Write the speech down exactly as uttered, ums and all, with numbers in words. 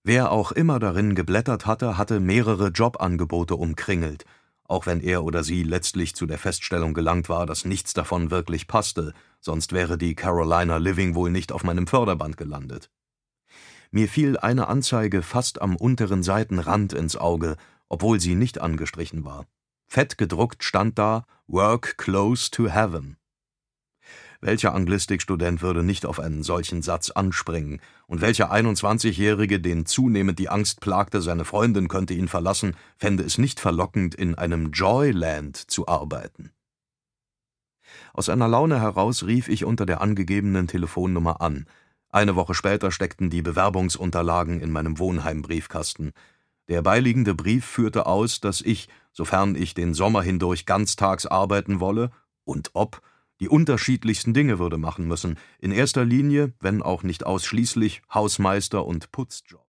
Wer auch immer darin geblättert hatte, hatte mehrere Jobangebote umkringelt, auch wenn er oder sie letztlich zu der Feststellung gelangt war, dass nichts davon wirklich passte, sonst wäre die Carolina Living wohl nicht auf meinem Förderband gelandet. Mir fiel eine Anzeige fast am unteren Seitenrand ins Auge, obwohl sie nicht angestrichen war. Fett gedruckt stand da »Work close to heaven«. Welcher Anglistikstudent würde nicht auf einen solchen Satz anspringen, und welcher einundzwanzigjährige, den zunehmend die Angst plagte, seine Freundin könnte ihn verlassen, fände es nicht verlockend, in einem Joyland zu arbeiten? Aus einer Laune heraus rief ich unter der angegebenen Telefonnummer an. Eine Woche später steckten die Bewerbungsunterlagen in meinem Wohnheimbriefkasten. Der beiliegende Brief führte aus, dass ich, sofern ich den Sommer hindurch ganztags arbeiten wolle, und ob, die unterschiedlichsten Dinge würde machen müssen, in erster Linie, wenn auch nicht ausschließlich, Hausmeister und Putzjob.